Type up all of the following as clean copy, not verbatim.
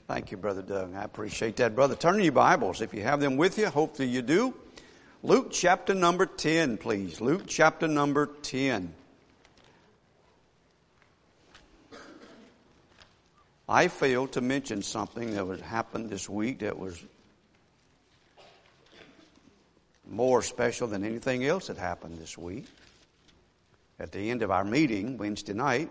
Thank you, Brother Doug. I appreciate that. Brother, turn your Bibles, if you have them with you. Hopefully you do. Luke chapter number 10, please. Luke chapter number 10. I failed to mention something that would happen this week that was more special than anything else that happened this week. At the end of our meeting Wednesday night,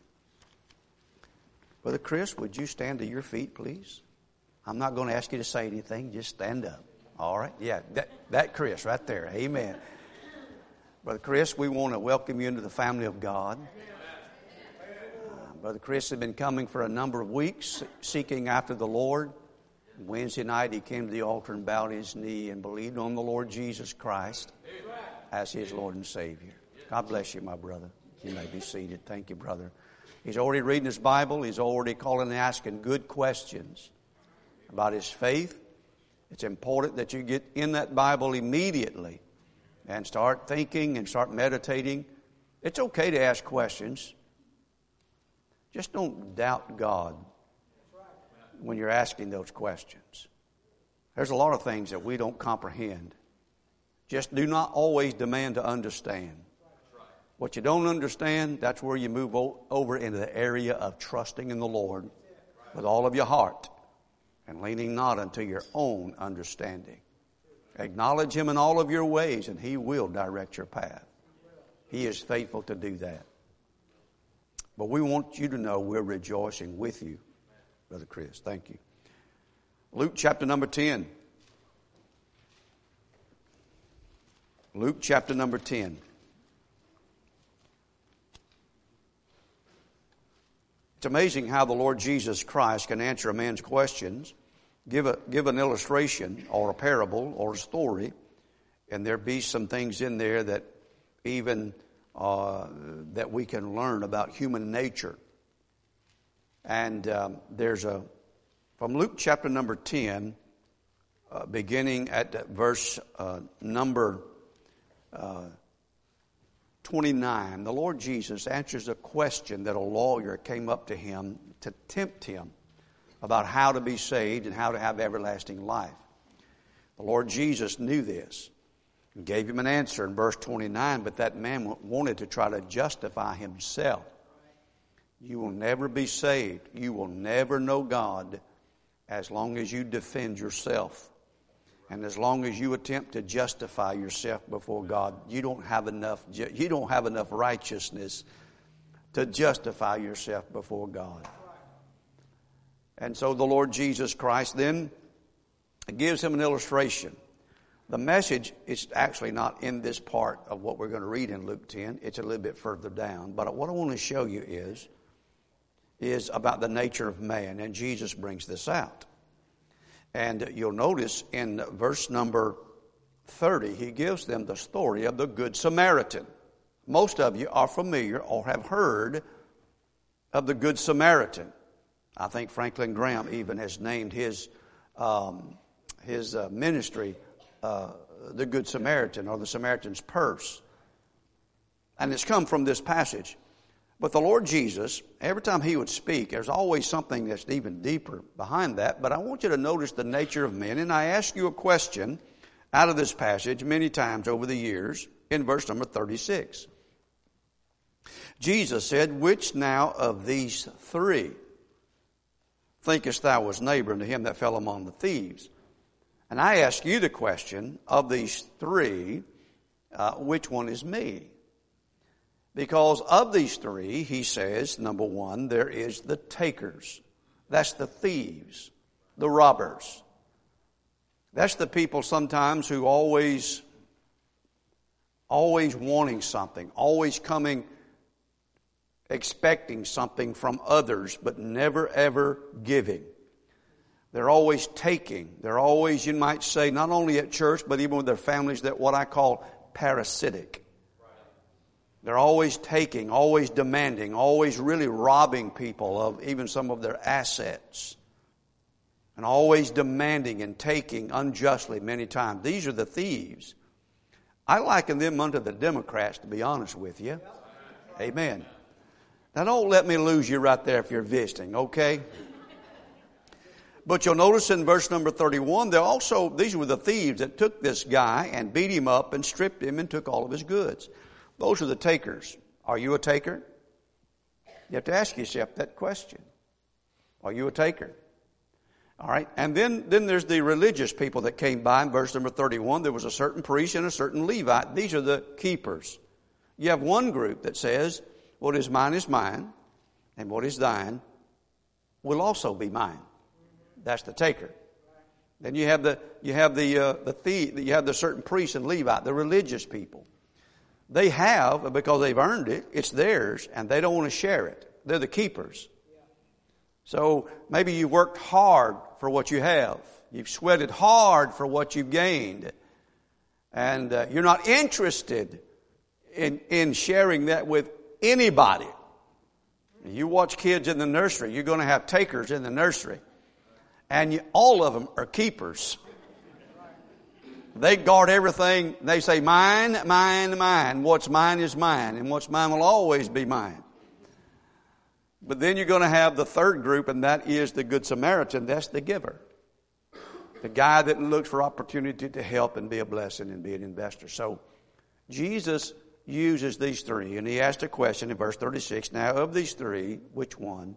Brother Chris, would you stand to your feet, please? I'm not going to ask you to say anything. Just stand up. All right? Yeah, that Chris right there. Amen. Brother Chris, we want to welcome you into the family of God. Brother Chris had been coming for a number of weeks, seeking after the Lord. Wednesday night, he came to the altar and bowed his knee and believed on the Lord Jesus Christ as his Lord and Savior. God bless you, my brother. You may be seated. Thank you, brother. He's already reading his Bible. He's already calling and asking good questions about his faith. It's important that you get in that Bible immediately and start thinking and start meditating. It's okay to ask questions. Just don't doubt God when you're asking those questions. There's a lot of things that we don't comprehend. Just do not always demand to understand. What you don't understand, that's where you move over into the area of trusting in the Lord with all of your heart and leaning not unto your own understanding. Acknowledge Him in all of your ways and He will direct your path. He is faithful to do that. But we want you to know we're rejoicing with you, Brother Chris. Thank you. Luke chapter number 10. Luke chapter number 10. It's amazing how the Lord Jesus Christ can answer a man's questions, give an illustration or a parable or a story, and there be some things in there that even that we can learn about human nature. And from Luke chapter number 10, beginning at verse number 29, the Lord Jesus answers a question that a lawyer came up to him to tempt him about how to be saved and how to have everlasting life. The Lord Jesus knew this and gave him an answer in verse 29, but that man wanted to try to justify himself. You will never be saved. You will never know God as long as you defend yourself. And as long as you attempt to justify yourself before God, you don't have enough righteousness to justify yourself before God. And so the Lord Jesus Christ then gives him an illustration. The message is actually not in this part of what we're going to read in Luke 10. It's a little bit further down. But what I want to show you is about the nature of man. And Jesus brings this out. And you'll notice in verse number 30, he gives them the story of the Good Samaritan. Most of you are familiar or have heard of the Good Samaritan. I think Franklin Graham even has named his ministry the Good Samaritan or the Samaritan's Purse. And it's come from this passage. But the Lord Jesus, every time He would speak, there's always something that's even deeper behind that. But I want you to notice the nature of men. And I ask you a question out of this passage many times over the years in verse number 36. Jesus said, "Which now of these three thinkest thou was neighbor unto him that fell among the thieves?" And I ask you the question, of these three, which one is me? Because of these three, he says, number one, there is the takers. That's the thieves, the robbers. That's the people sometimes who always wanting something, always coming expecting something from others, but never ever giving. They're always taking. They're always, you might say, not only at church, but even with their families, that what I call parasitic. They're always taking, always demanding, always really robbing people of even some of their assets. And always demanding and taking unjustly many times. These are the thieves. I liken them unto the Democrats, to be honest with you. Amen. Now don't let me lose you right there if you're visiting, okay? But you'll notice in verse number 31, these were the thieves that took this guy and beat him up and stripped him and took all of his goods. Those are the takers. Are you a taker? You have to ask yourself that question. Are you a taker? All right. And then there's the religious people that came by in verse number 31. There was a certain priest and a certain Levite. These are the keepers. You have one group that says, what is mine, and what is thine will also be mine. That's the taker. Then you have the thief, you have the certain priest and Levite, the religious people. They have, because they've earned it, it's theirs, and they don't want to share it. They're the keepers. So maybe you worked hard for what you have. You've sweated hard for what you've gained. And you're not interested in sharing that with anybody. You watch kids in the nursery, you're going to have takers in the nursery. And all of them are keepers. They guard everything. They say, mine, mine, mine. What's mine is mine, and what's mine will always be mine. But then you're going to have the third group, and that is the Good Samaritan. That's the giver. The guy that looks for opportunity to help and be a blessing and be an investor. So Jesus uses these three, and he asked a question in verse 36. Now, of these three, which one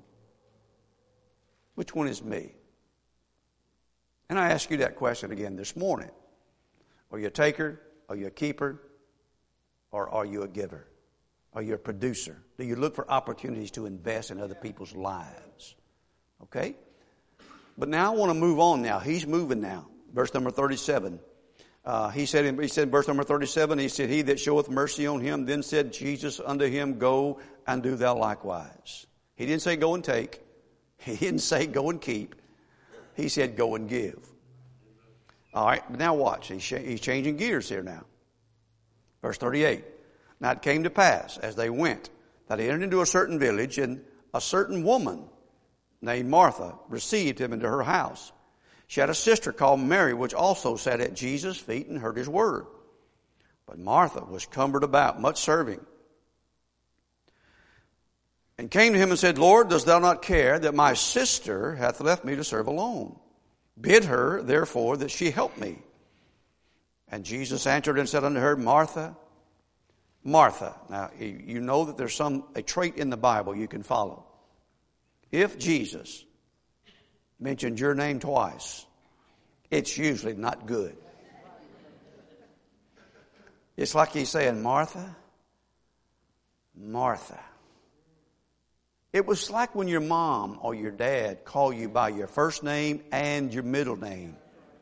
is me? And I ask you that question again this morning. Are you a taker? Are you a keeper? Or are you a giver? Are you a producer? Do you look for opportunities to invest in other people's lives? Okay? But now I want to move on now. He's moving now. Verse number 37. He said in verse number 37, he said, he that showeth mercy on him, then said Jesus unto him, go and do thou likewise. He didn't say go and take. He didn't say go and keep. He said, go and give. All right, but now watch. He's changing gears here now. Verse 38. Now it came to pass, as they went, that he entered into a certain village, and a certain woman named Martha received him into her house. She had a sister called Mary, which also sat at Jesus' feet and heard his word. But Martha was cumbered about, much serving. And came to him and said, Lord, dost thou not care that my sister hath left me to serve alone? Bid her, therefore, that she help me. And Jesus answered and said unto her, Martha, Martha. Now, you know that there's a trait in the Bible you can follow. If Jesus mentioned your name twice, it's usually not good. It's like he's saying, Martha, Martha. It was like when your mom or your dad call you by your first name and your middle name.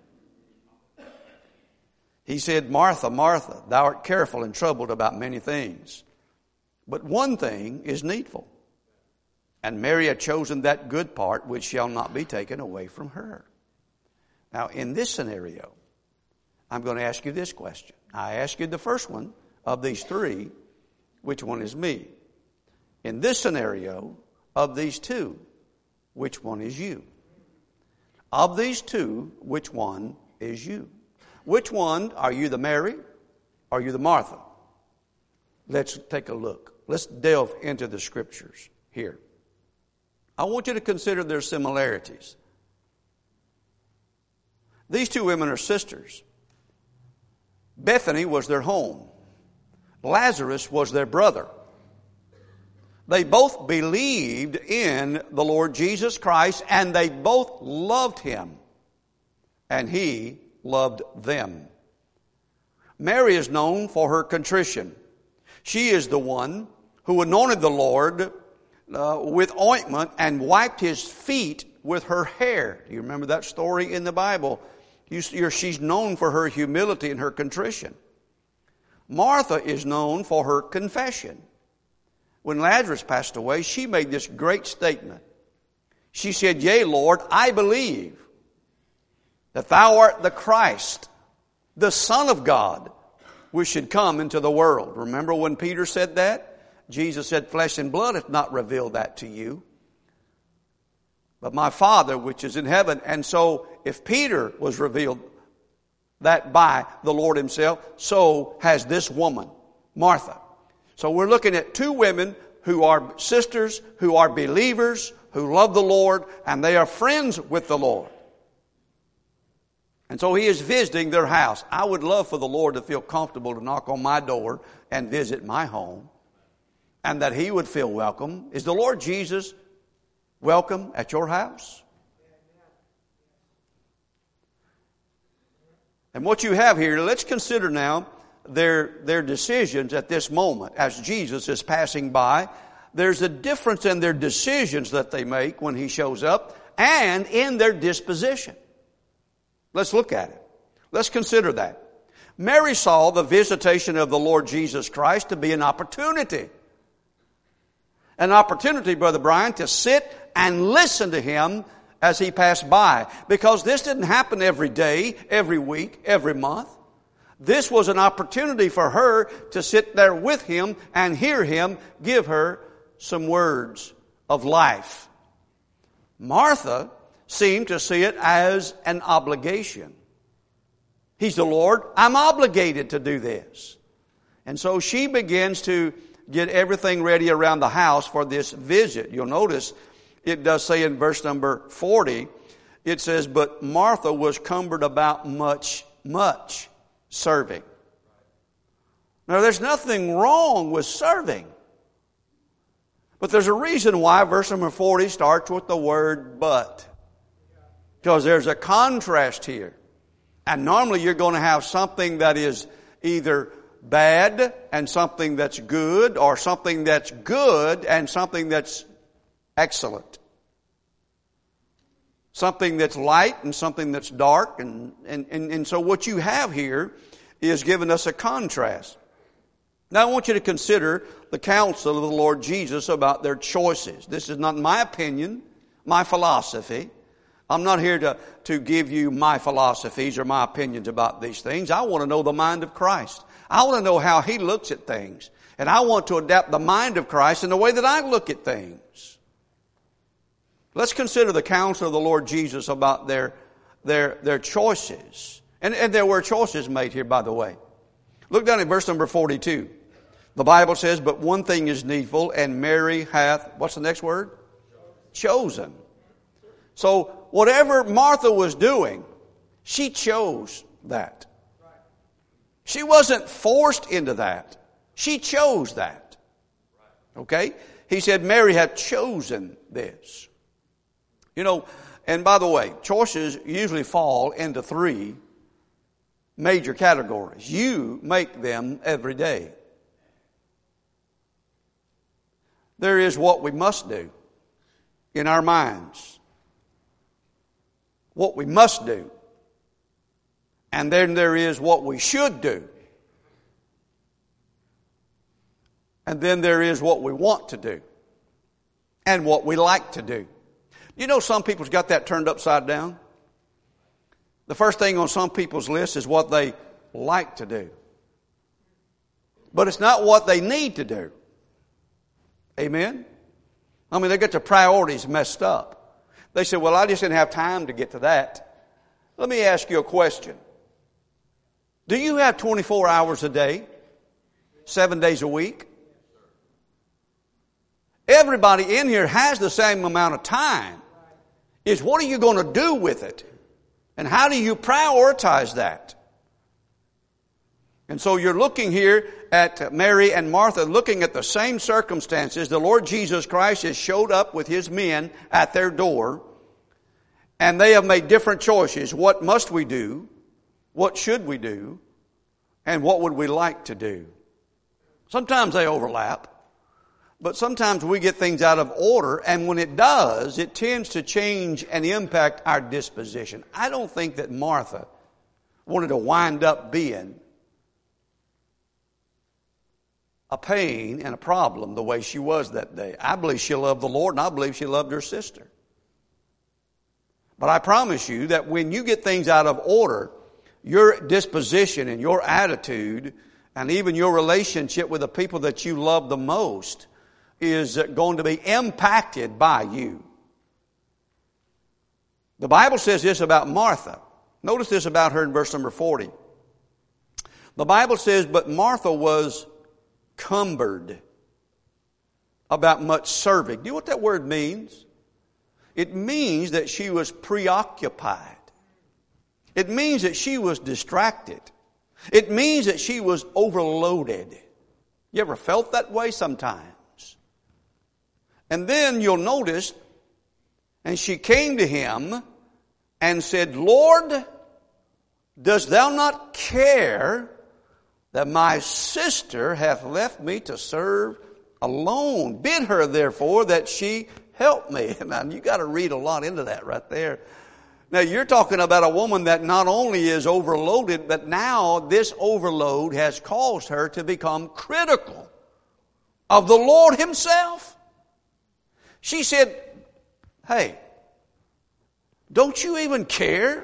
He said, Martha, Martha, thou art careful and troubled about many things. But one thing is needful. And Mary had chosen that good part which shall not be taken away from her. Now, in this scenario, I'm going to ask you this question. I asked you the first one of these three, which one is me? In this scenario, of these two, which one is you? Of these two, which one is you? Which one, are you the Mary? Are you the Martha? Let's take a look. Let's delve into the scriptures here. I want you to consider their similarities. These two women are sisters. Bethany was their home. Lazarus was their brother. They both believed in the Lord Jesus Christ, and they both loved him, and he loved them. Mary is known for her contrition. She is the one who anointed the Lord with ointment and wiped his feet with her hair. Do you remember that story in the Bible? She's known for her humility and her contrition. Martha is known for her confession. When Lazarus passed away, she made this great statement. She said, Yea, Lord, I believe that thou art the Christ, the Son of God, which should come into the world. Remember when Peter said that? Jesus said, flesh and blood hath not revealed that to you, but my Father which is in heaven. And so if Peter was revealed that by the Lord himself, so has this woman, Martha. So we're looking at two women who are sisters, who are believers, who love the Lord, and they are friends with the Lord. And so he is visiting their house. I would love for the Lord to feel comfortable to knock on my door and visit my home, and that he would feel welcome. Is the Lord Jesus welcome at your house? And what you have here, let's consider now their decisions at this moment as Jesus is passing by. There's a difference in their decisions that they make when he shows up and in their disposition. Let's look at it. Let's consider that. Mary saw the visitation of the Lord Jesus Christ to be an opportunity. An opportunity, Brother Brian, to sit and listen to him as he passed by. Because this didn't happen every day, every week, every month. This was an opportunity for her to sit there with him and hear him give her some words of life. Martha seemed to see it as an obligation. He's the Lord. I'm obligated to do this. And so she begins to get everything ready around the house for this visit. You'll notice it does say in verse number 40, it says, but Martha was cumbered about much serving. Now there's nothing wrong with serving. But there's a reason why verse number 40 starts with the word but. Because there's a contrast here. And normally you're going to have something that is either bad and something that's good, or something that's good and something that's excellent. Something that's light and something that's dark. And so what you have here is giving us a contrast. Now I want you to consider the counsel of the Lord Jesus about their choices. This is not my opinion, my philosophy. I'm not here to give you my philosophies or my opinions about these things. I want to know the mind of Christ. I want to know how he looks at things. And I want to adapt the mind of Christ in the way that I look at things. Let's consider the counsel of the Lord Jesus about their choices. And there were choices made here, by the way. Look down at verse number 42. The Bible says, but one thing is needful, and Mary hath, what's the next word? Chosen. So whatever Martha was doing, she chose that. She wasn't forced into that. She chose that. Okay? He said, Mary hath chosen this. You know, and by the way, choices usually fall into three major categories. You make them every day. There is what we must do in our minds. What we must do. And then there is what we should do. And then there is what we want to do. And what we like to do. You know, some people's got that turned upside down. The first thing on some people's list is what they like to do. But it's not what they need to do. Amen? I mean, they get their priorities messed up. They say, well, I just didn't have time to get to that. Let me ask you a question. Do you have 24 hours a day? 7 days a week? Everybody in here has the same amount of time. It's what are you going to do with it? And how do you prioritize that? And so you're looking here at Mary and Martha, looking at the same circumstances. The Lord Jesus Christ has showed up with his men at their door, and they have made different choices. What must we do? What should we do? And what would we like to do? Sometimes they overlap, but sometimes we get things out of order, and when it does, it tends to change and impact our disposition. I don't think that Martha wanted to wind up being a pain and a problem the way she was that day. I believe she loved the Lord, and I believe she loved her sister. But I promise you that when you get things out of order, your disposition and your attitude and even your relationship with the people that you love the most is going to be impacted by you. The Bible says this about Martha. Notice this about her in verse number 40. The Bible says, but Martha was cumbered about much serving. Do you know what that word means? It means that she was preoccupied. It means that she was distracted. It means that she was overloaded. You ever felt that way sometimes? And then you'll notice, and she came to him and said, Lord, dost thou not care that my sister hath left me to serve alone? Bid her therefore that she help me. Now, you got to read a lot into that right there. Now, you're talking about a woman that not only is overloaded, but now this overload has caused her to become critical of the Lord Himself. She said, hey, don't you even care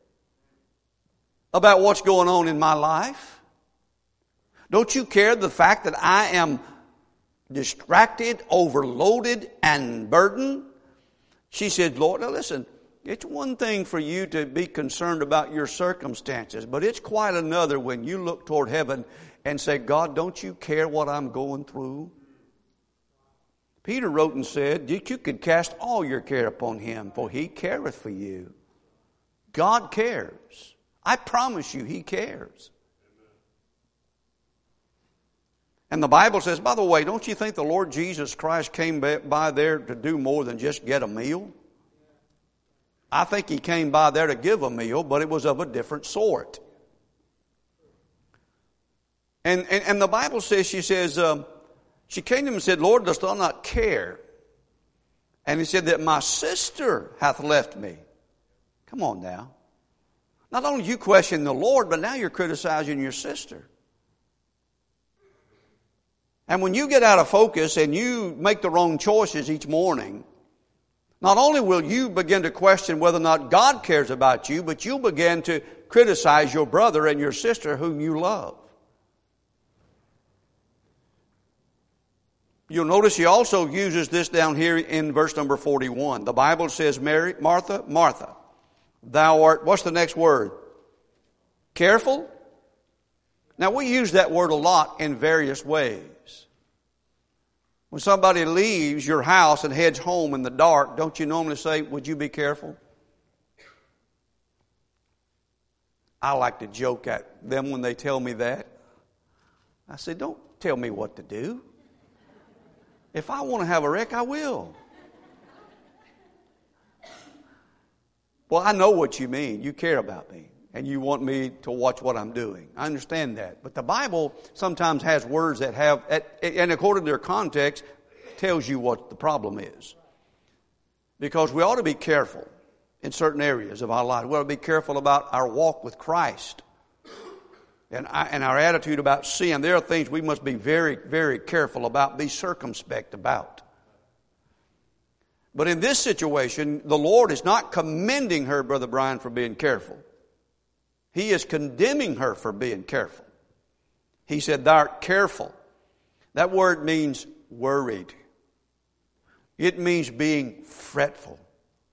about what's going on in my life? Don't you care the fact that I am distracted, overloaded, and burdened? She said, Lord, now listen, it's one thing for you to be concerned about your circumstances, but it's quite another when you look toward heaven and say, God, don't you care what I'm going through? Peter wrote and said, you could cast all your care upon Him, for He careth for you. God cares. I promise you, He cares. And the Bible says, by the way, don't you think the Lord Jesus Christ came by there to do more than just get a meal? I think He came by there to give a meal, but it was of a different sort. And the Bible says, she came to him and said, Lord, dost thou not care? And he said that my sister hath left me. Come on now. Not only you question the Lord, but now you're criticizing your sister. And when you get out of focus and you make the wrong choices each morning, not only will you begin to question whether or not God cares about you, but you'll begin to criticize your brother and your sister whom you love. You'll notice he also uses this down here in verse number 41. The Bible says, Mary, Martha, Martha, thou art, what's the next word? Careful? Now we use that word a lot in various ways. When somebody leaves your house and heads home in the dark, don't you normally say, would you be careful? I like to joke at them when they tell me that. I say, don't tell me what to do. If I want to have a wreck, I will. Well, I know what you mean. You care about me. And you want me to watch what I'm doing. I understand that. But the Bible sometimes has words that have, and according to their context, tells you what the problem is. Because we ought to be careful in certain areas of our life. We ought to be careful about our walk with Christ. And our attitude about sin. There are things we must be very, very careful about, be circumspect about. But in this situation, the Lord is not commending her, Brother Brian, for being careful. He is condemning her for being careful. He said, thou art careful. That word means worried. It means being fretful.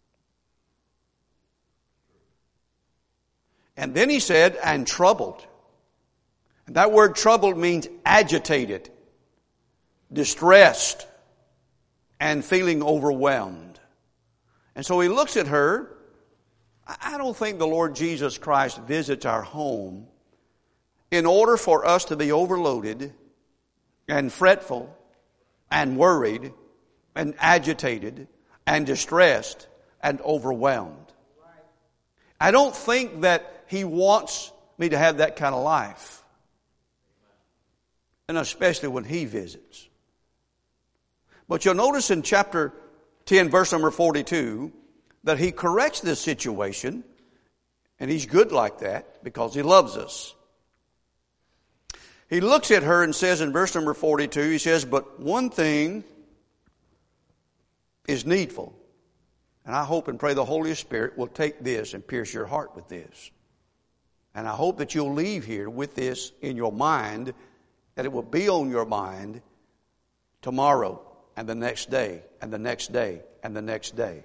And then he said, and troubled. And that word troubled means agitated, distressed, and feeling overwhelmed. And so he looks at her. I don't think the Lord Jesus Christ visits our home in order for us to be overloaded and fretful and worried and agitated and distressed and overwhelmed. I don't think that He wants me to have that kind of life. And especially when He visits. But you'll notice in chapter 10, verse number 42, that He corrects this situation, and He's good like that because He loves us. He looks at her and says in verse number 42, He says, but one thing is needful. And I hope and pray the Holy Spirit will take this and pierce your heart with this. And I hope that you'll leave here with this in your mind, that it will be on your mind tomorrow and the next day and the next day and the next day.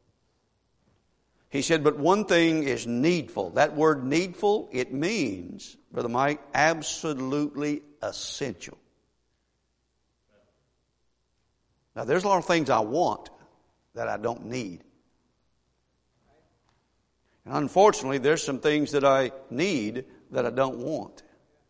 He said, but one thing is needful. That word needful, it means, Brother Mike, absolutely essential. Now, there's a lot of things I want that I don't need. And unfortunately, there's some things that I need that I don't want.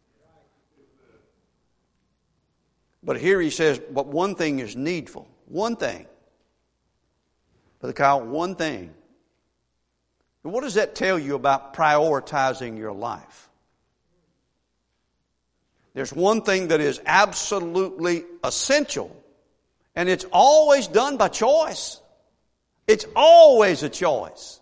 But here he says, but one thing is needful. One thing. Brother Kyle, one thing. What does that tell you about prioritizing your life? There's one thing that is absolutely essential, and it's always done by choice. It's always a choice.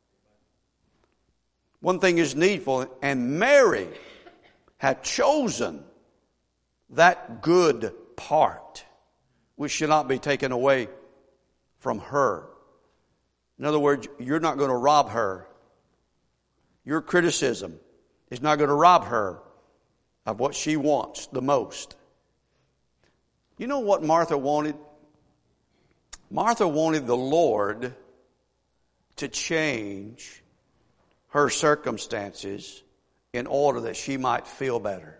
One thing is needful, and Mary had chosen that good part, which should not be taken away from her. In other words, you're not going to rob her. Your criticism is not going to rob her of what she wants the most. You know what Martha wanted? Martha wanted the Lord to change her circumstances in order that she might feel better.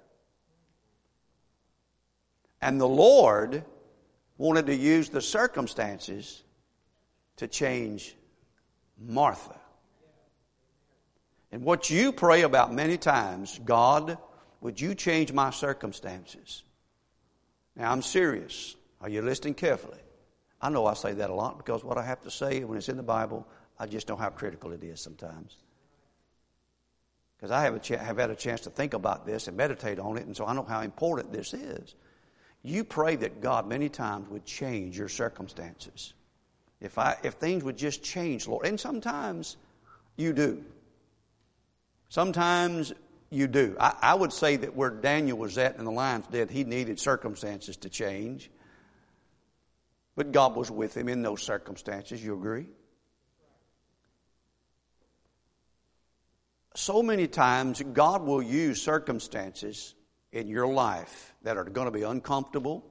And the Lord wanted to use the circumstances to change Martha. And what you pray about many times, God, would you change my circumstances? Now, I'm serious. Are you listening carefully? I know I say that a lot because what I have to say when it's in the Bible, I just know how critical it is sometimes. Because I have had a chance to think about this and meditate on it, and so I know how important this is. You pray that God many times would change your circumstances. If things would just change, Lord. And sometimes you do. Sometimes you do. I would say that where Daniel was at in the lion's den, he needed circumstances to change. But God was with him in those circumstances. You agree? So many times God will use circumstances in your life that are going to be uncomfortable,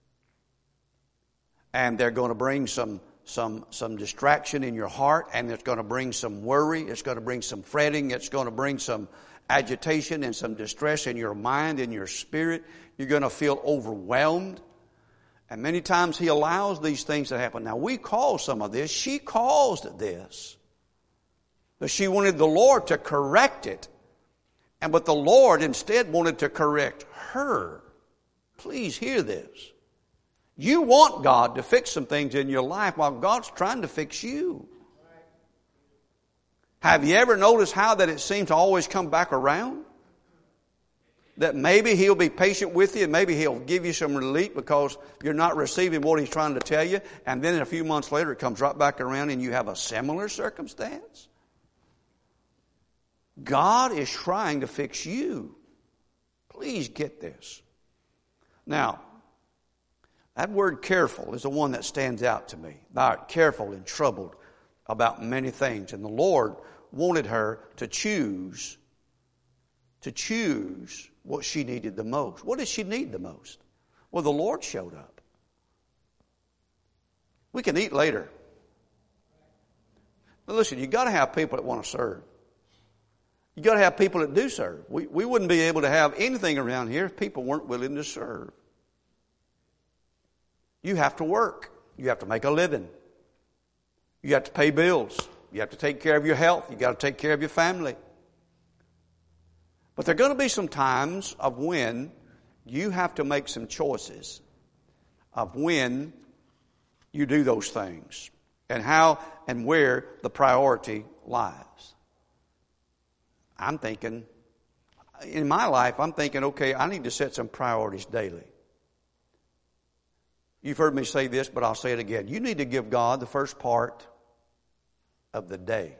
and they're going to bring some distraction in your heart, and it's going to bring some worry, it's going to bring some fretting, it's going to bring some agitation and some distress in your mind, in your spirit. You're going to feel overwhelmed. And many times He allows these things to happen. Now, we call some of this, she caused this. But she wanted the Lord to correct it. But the Lord instead wanted to correct her. Please hear this. You want God to fix some things in your life while God's trying to fix you. Have you ever noticed how that it seems to always come back around? That maybe He'll be patient with you and maybe He'll give you some relief because you're not receiving what He's trying to tell you. And then a few months later it comes right back around and you have a similar circumstance. God is trying to fix you. Please get this. Now, that word careful is the one that stands out to me. Thou art careful and troubled about many things. And the Lord wanted her to choose what she needed the most. What did she need the most? Well, the Lord showed up. We can eat later. But listen, you've got to have people that want to serve. You've got to have people that do serve. We wouldn't be able to have anything around here if people weren't willing to serve. You have to work. You have to make a living. You have to pay bills. You have to take care of your health. You got to take care of your family. But there are going to be some times of when you have to make some choices of when you do those things and how and where the priority lies. I'm thinking, in my life, I'm thinking, okay, I need to set some priorities daily. You've heard me say this, but I'll say it again. You need to give God the first part of the day.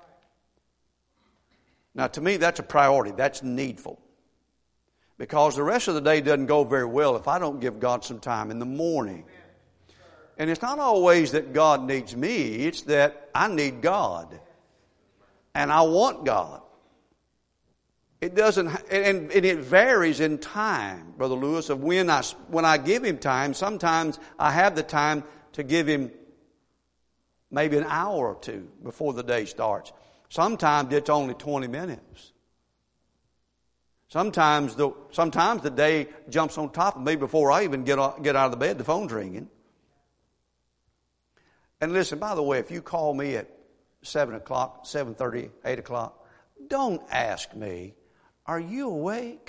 Now, to me, that's a priority. That's needful. Because the rest of the day doesn't go very well if I don't give God some time in the morning. And it's not always that God needs me. It's that I need God. And I want God. It doesn't, and it varies in time, Brother Lewis, of when I give Him time. Sometimes I have the time to give Him maybe an hour or two before the day starts. Sometimes it's only 20 minutes. Sometimes the day jumps on top of me before I even get out of the bed. The phone's ringing. And listen, by the way, if you call me at 7 o'clock, 7:30, 8 o'clock. Don't ask me, are you awake?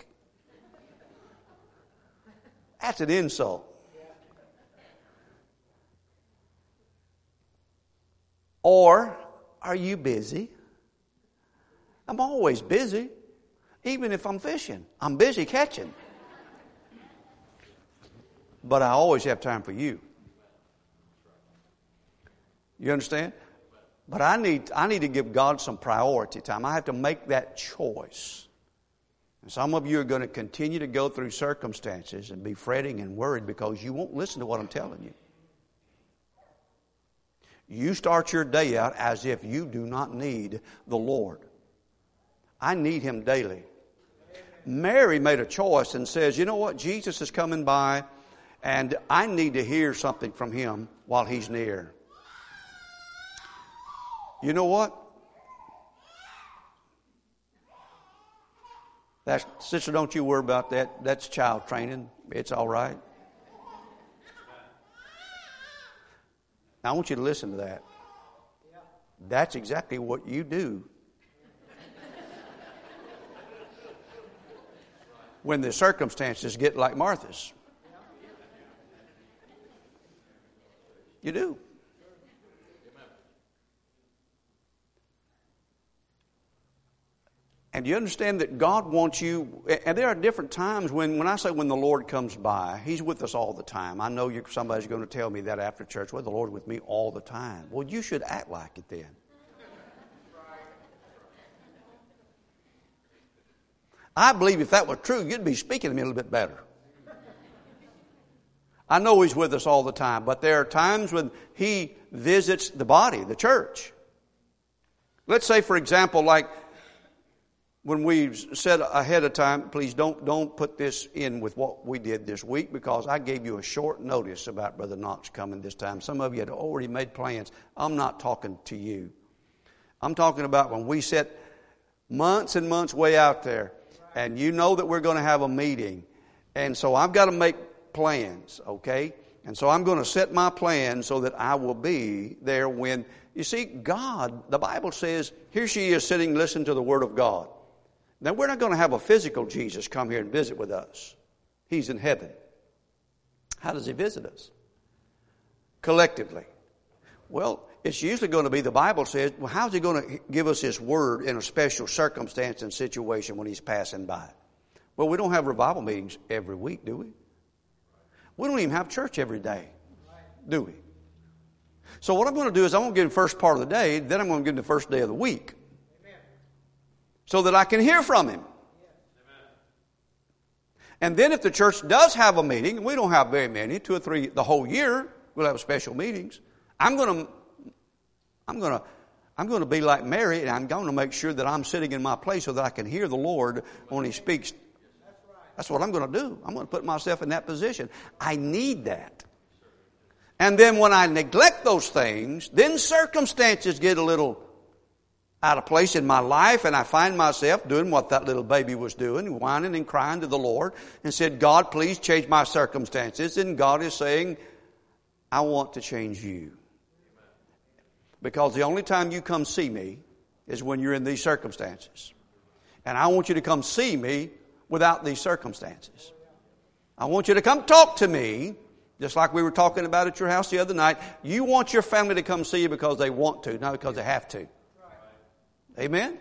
That's an insult. Or, are you busy? I'm always busy. Even if I'm fishing, I'm busy catching. But I always have time for you. You understand? But I need to give God some priority time. I have to make that choice. And some of you are going to continue to go through circumstances and be fretting and worried because you won't listen to what I'm telling you. You start your day out as if you do not need the Lord. I need Him daily. Mary made a choice and says, you know what? Jesus is coming by and I need to hear something from Him while He's near. You know what? Sister, don't you worry about that. That's child training. It's all right. Now, I want you to listen to that. That's exactly what you do when the circumstances get like Martha's. You do. And you understand that God wants you, and there are different times when I say when the Lord comes by, He's with us all the time. I know somebody's going to tell me that after church, well, the Lord's with me all the time. Well, you should act like it then. I believe if that were true, you'd be speaking to me a little bit better. I know He's with us all the time, but there are times when He visits the body, the church. Let's say, for example, like when we said ahead of time, please don't put this in with what we did this week because I gave you a short notice about Brother Knox coming this time. Some of you had already made plans. I'm not talking to you. I'm talking about when we set months and months way out there and you know that we're going to have a meeting. And so I've got to make plans, okay? And so I'm going to set my plan so that I will be there when, you see, God, the Bible says, here she is sitting listening to the Word of God. Now, we're not going to have a physical Jesus come here and visit with us. He's in heaven. How does He visit us? Collectively. Well, it's usually going to be, the Bible says, well, how's He going to give us His Word in a special circumstance and situation when He's passing by? Well, we don't have revival meetings every week, do we? We don't even have church every day, do we? So what I'm going to do is I'm going to give Him the first part of the day, then I'm going to give Him the first day of the week. So that I can hear from Him. And then if the church does have a meeting, we don't have very many, 2 or 3 the whole year, we'll have special meetings. I'm going to be like Mary, and I'm going to make sure that I'm sitting in my place so that I can hear the Lord when He speaks. That's what I'm going to do. I'm going to put myself in that position. I need that. And then when I neglect those things, then circumstances get a little out of place in my life, and I find myself doing what that little baby was doing, whining and crying to the Lord, and said, God, please change my circumstances. And God is saying, I want to change you. Because the only time you come see me is when you're in these circumstances. And I want you to come see me without these circumstances. I want you to come talk to me, just like we were talking about at your house the other night. You want your family to come see you because they want to, not because they have to. Amen?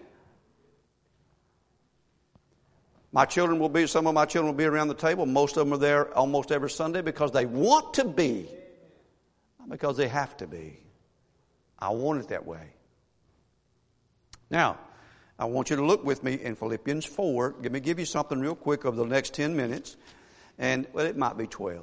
Some of my children will be around the table. Most of them are there almost every Sunday because they want to be, not because they have to be. I want it that way. Now, I want you to look with me in Philippians 4. Let me give you something real quick over the next 10 minutes. And, well, it might be 12.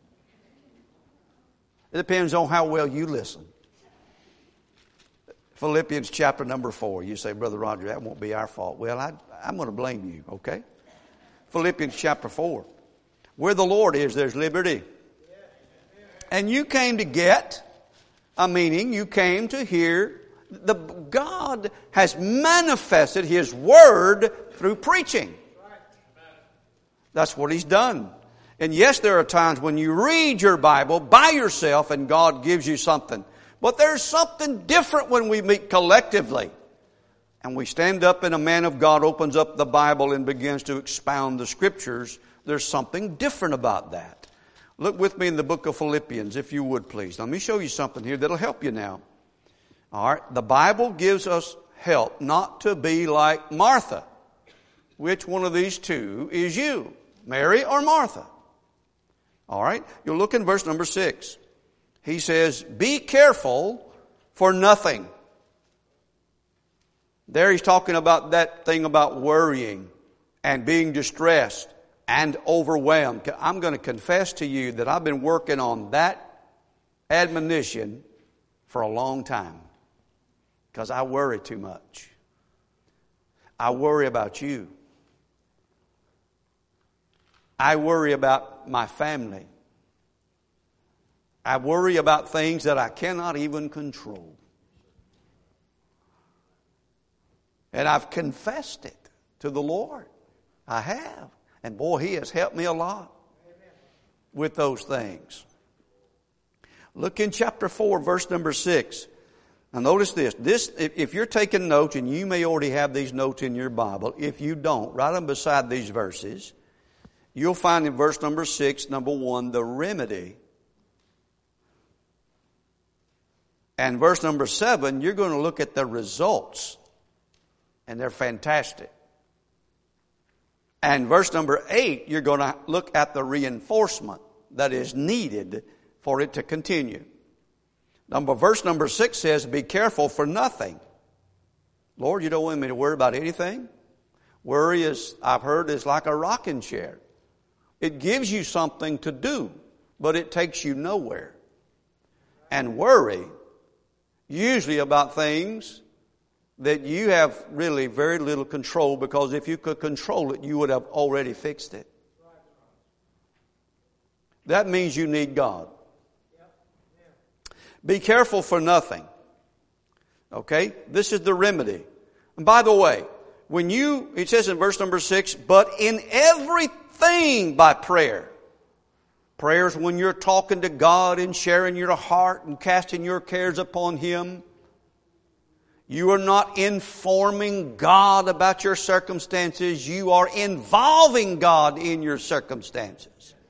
It depends on how well you listen. Philippians chapter number 4. You say, Brother Roger, that won't be our fault. Well, I'm going to blame you, okay? Philippians chapter 4. Where the Lord is, there's liberty. And you came to get a meaning. You came to hear. God has manifested His Word through preaching. That's what He's done. And yes, there are times when you read your Bible by yourself and God gives you something. But there's something different when we meet collectively. And we stand up and a man of God opens up the Bible and begins to expound the Scriptures. There's something different about that. Look with me in the book of Philippians, if you would please. Let me show you something here that'll help you now. All right, the Bible gives us help not to be like Martha. Which one of these two is you? Mary or Martha? All right, you'll look in verse number 6. He says, be careful for nothing. There he's talking about that thing about worrying and being distressed and overwhelmed. I'm going to confess to you that I've been working on that admonition for a long time because I worry too much. I worry about you. I worry about my family. I worry about things that I cannot even control. And I've confessed it to the Lord. I have. And boy, He has helped me a lot with those things. Look in chapter 4, verse number 6. Now notice this. If you're taking notes, and you may already have these notes in your Bible, if you don't, write them beside these verses. You'll find in verse number 6, number 1, the remedy. And verse number 7, you're going to look at the results. And they're fantastic. And verse number 8, you're going to look at the reinforcement that is needed for it to continue. Verse number 6 says, be careful for nothing. Lord, you don't want me to worry about anything? Worry is, I've heard, is like a rocking chair. It gives you something to do, but it takes you nowhere. And worry, usually about things that you have really very little control, because if you could control it, you would have already fixed it. That means you need God. Be careful for nothing. Okay? This is the remedy. And by the way, it says in verse number 6, but in everything by prayer. Prayer is when you're talking to God and sharing your heart and casting your cares upon Him. You are not informing God about your circumstances. You are involving God in your circumstances.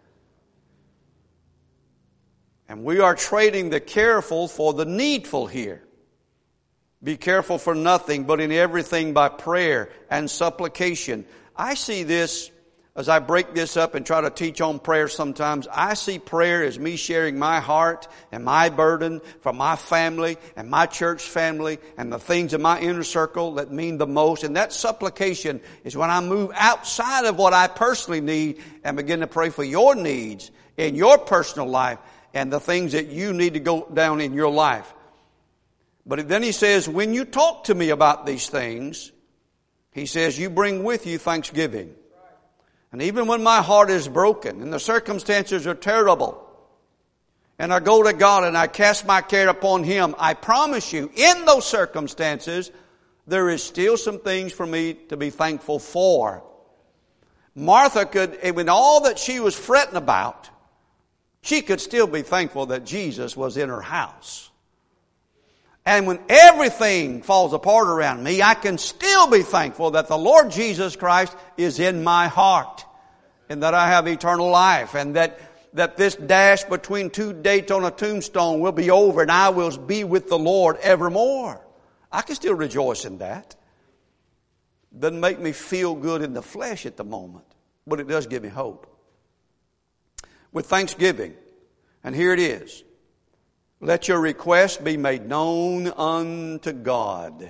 And we are trading the careful for the needful here. Be careful for nothing, but in everything by prayer and supplication. I see this, as I break this up and try to teach on prayer sometimes, I see prayer as me sharing my heart and my burden for my family and my church family and the things in my inner circle that mean the most. And that supplication is when I move outside of what I personally need and begin to pray for your needs in your personal life and the things that you need to go down in your life. But then he says, when you talk to me about these things, he says, you bring with you thanksgiving. And even when my heart is broken and the circumstances are terrible, and I go to God and I cast my care upon Him, I promise you, in those circumstances, there is still some things for me to be thankful for. Martha could, with all that she was fretting about, she could still be thankful that Jesus was in her house. And when everything falls apart around me, I can still be thankful that the Lord Jesus Christ is in my heart and that I have eternal life, and that this dash between two dates on a tombstone will be over and I will be with the Lord evermore. I can still rejoice in that. Doesn't make me feel good in the flesh at the moment, but it does give me hope. With thanksgiving, and here it is. Let your request be made known unto God.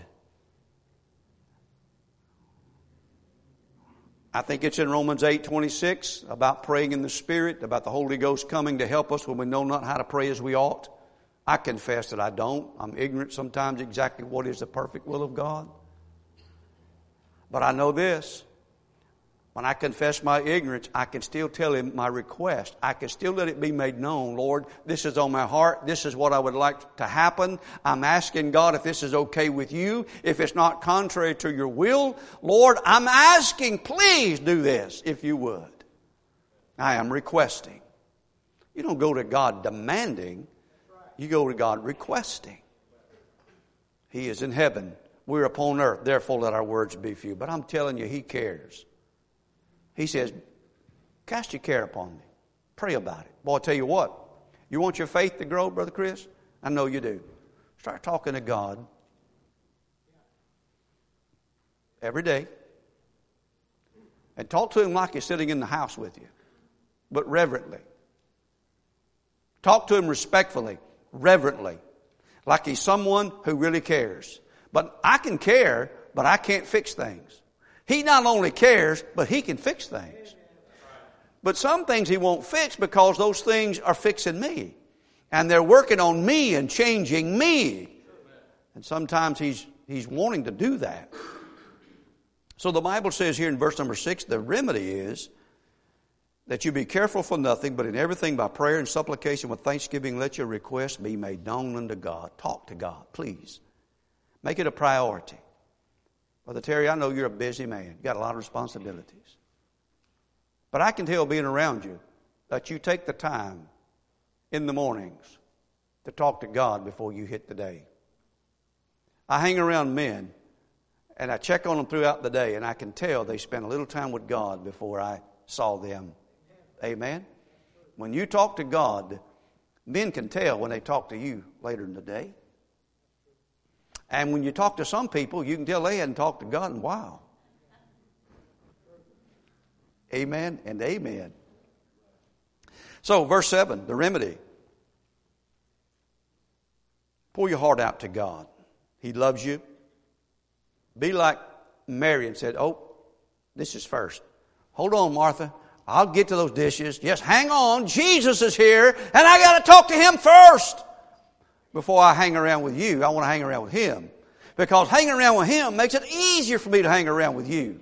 I think it's in Romans 8:26 about praying in the Spirit, about the Holy Ghost coming to help us when we know not how to pray as we ought. I confess that I don't. I'm ignorant sometimes exactly what is the perfect will of God. But I know this. When I confess my ignorance, I can still tell Him my request. I can still let it be made known. Lord, this is on my heart. This is what I would like to happen. I'm asking God if this is okay with you. If it's not contrary to your will, Lord, I'm asking, please do this if you would. I am requesting. You don't go to God demanding. You go to God requesting. He is in heaven. We're upon earth. Therefore, let our words be few. But I'm telling you, He cares. He says, cast your care upon me. Pray about it. Boy, I tell you what. You want your faith to grow, Brother Chris? I know you do. Start talking to God every day. And talk to Him like He's sitting in the house with you, but reverently. Talk to Him respectfully, reverently, like He's someone who really cares. But I can care, but I can't fix things. He not only cares, but He can fix things. But some things He won't fix because those things are fixing me. And they're working on me and changing me. And sometimes He's wanting to do that. So the Bible says here in verse number 6, the remedy is that you be careful for nothing, but in everything by prayer and supplication with thanksgiving, let your requests be made known unto God. Talk to God, please. Make it a priority. Brother Terry, I know you're a busy man. You've got a lot of responsibilities. But I can tell being around you that you take the time in the mornings to talk to God before you hit the day. I hang around men and I check on them throughout the day, and I can tell they spend a little time with God before I saw them. Amen? When you talk to God, men can tell when they talk to you later in the day. And when you talk to some people, you can tell they hadn't talked to God in a while. Amen and amen. So, verse 7, the remedy. Pour your heart out to God. He loves you. Be like Mary and said, oh, this is first. Hold on, Martha. I'll get to those dishes. Just hang on. Jesus is here, and I got to talk to Him first. Before I hang around with you, I want to hang around with Him. Because hanging around with Him makes it easier for me to hang around with you.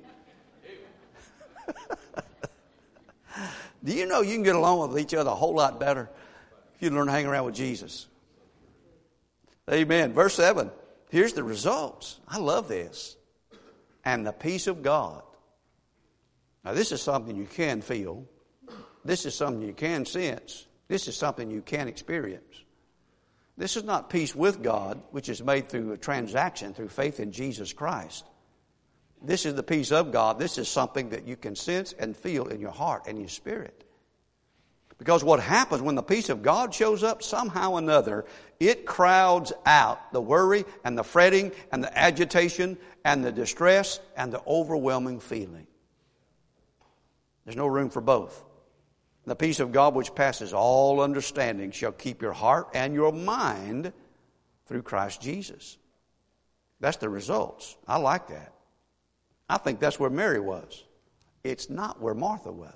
Do you know you can get along with each other a whole lot better if you learn to hang around with Jesus? Amen. Verse 7. Here's the results. I love this. And the peace of God. Now this is something you can feel. This is something you can sense. This is something you can experience. This is not peace with God, which is made through a transaction, through faith in Jesus Christ. This is the peace of God. This is something that you can sense and feel in your heart and your spirit. Because what happens when the peace of God shows up, somehow or another, it crowds out the worry and the fretting and the agitation and the distress and the overwhelming feeling. There's no room for both. The peace of God which passes all understanding shall keep your heart and your mind through Christ Jesus. That's the results. I like that. I think that's where Mary was. It's not where Martha was.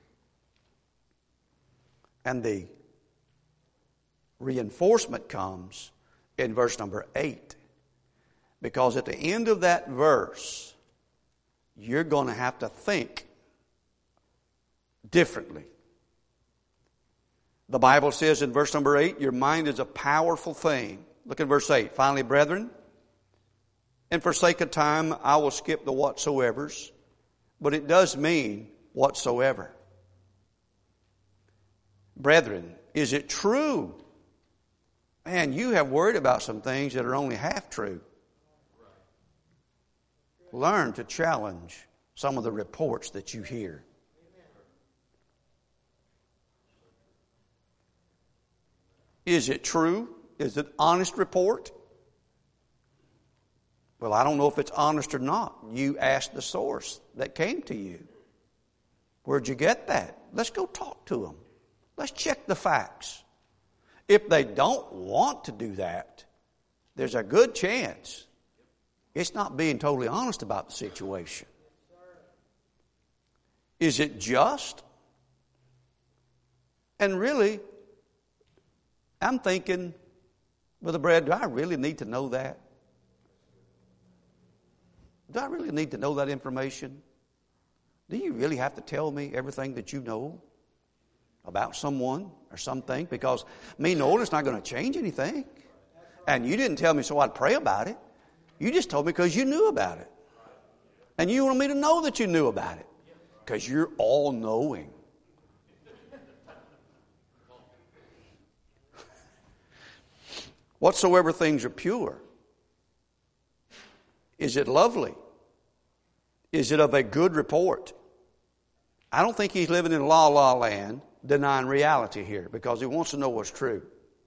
And the reinforcement comes in verse number 8. Because at the end of that verse, you're going to have to think differently. The Bible says in verse number 8, your mind is a powerful thing. Look at verse 8. Finally, brethren, and for sake of time, I will skip the whatsoevers, but it does mean whatsoever. Brethren, is it true? Man, you have worried about some things that are only half true. Learn to challenge some of the reports that you hear. Is it true? Is it honest report? Well, I don't know if it's honest or not. You ask the source that came to you. Where'd you get that? Let's go talk to them. Let's check the facts. If they don't want to do that, there's a good chance it's not being totally honest about the situation. Is it just? And really, I'm thinking, Brother Brad, do I really need to know that? Do I really need to know that information? Do you really have to tell me everything that you know about someone or something? Because me knowing it's not going to change anything. And you didn't tell me so I'd pray about it. You just told me because you knew about it. And you want me to know that you knew about it. Because you're all-knowing. Whatsoever things are pure. Is it lovely? Is it of a good report? I don't think he's living in la-la land denying reality here, because he wants to know what's true.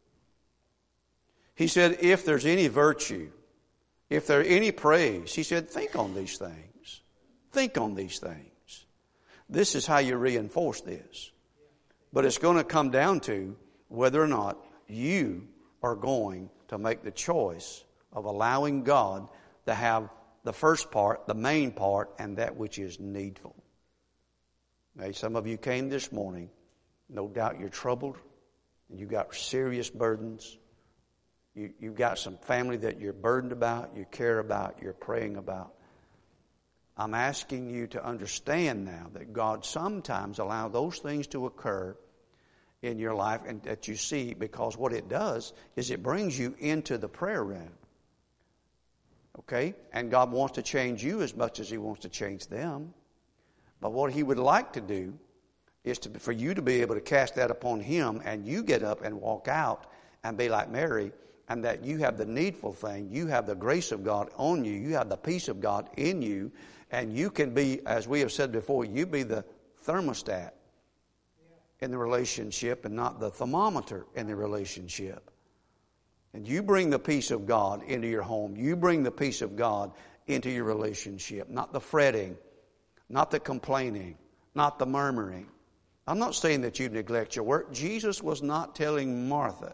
He said, if there's any virtue, if there any praise, he said, think on these things. Think on these things. This is how you reinforce this. But it's going to come down to whether or not you are going to make the choice of allowing God to have the first part, the main part, and that which is needful. Now, some of you came this morning, no doubt you're troubled, and you've got serious burdens. You've got some family that you're burdened about, you care about, you're praying about. I'm asking you to understand now that God sometimes allows those things to occur in your life, and that you see, because what it does is it brings you into the prayer room. Okay? And God wants to change you as much as He wants to change them. But what He would like to do is for you to be able to cast that upon Him, and you get up and walk out and be like Mary, and that you have the needful thing, you have the grace of God on you, you have the peace of God in you, and you can be, as we have said before, you be the thermostat in the relationship and not the thermometer in the relationship. And you bring the peace of God into your home. You bring the peace of God into your relationship, not the fretting, not the complaining, not the murmuring. I'm not saying that you neglect your work. Jesus was not telling Martha,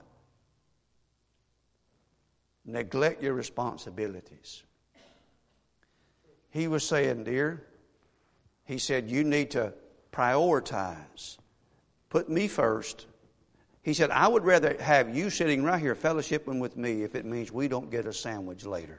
neglect your responsibilities. He was saying, dear, He said, you need to prioritize. Put me first. He said, I would rather have you sitting right here fellowshipping with me if it means we don't get a sandwich later.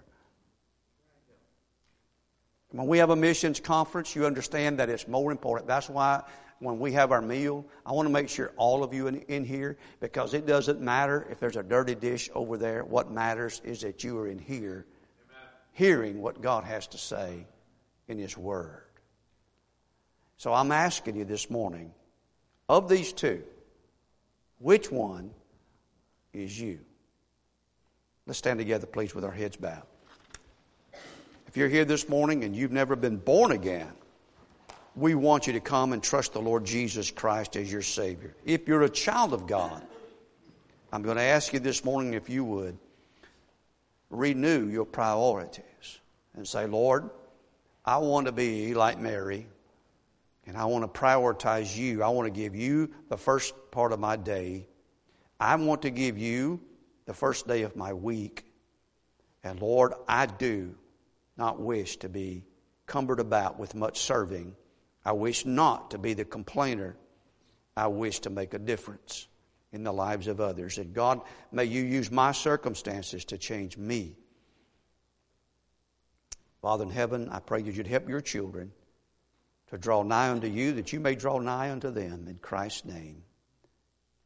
When we have a missions conference, you understand that it's more important. That's why when we have our meal, I want to make sure all of you in here, because it doesn't matter if there's a dirty dish over there. What matters is that you are in here hearing what God has to say in His Word. So I'm asking you this morning, of these two, which one is you? Let's stand together, please, with our heads bowed. If you're here this morning and you've never been born again, we want you to come and trust the Lord Jesus Christ as your Savior. If you're a child of God, I'm going to ask you this morning if you would renew your priorities and say, Lord, I want to be like Mary, and I want to prioritize you. I want to give you the first part of my day. I want to give you the first day of my week. And Lord, I do not wish to be cumbered about with much serving. I wish not to be the complainer. I wish to make a difference in the lives of others. And God, may you use my circumstances to change me. Father in heaven, I pray that you'd help your children to draw nigh unto you, that you may draw nigh unto them. In Christ's name,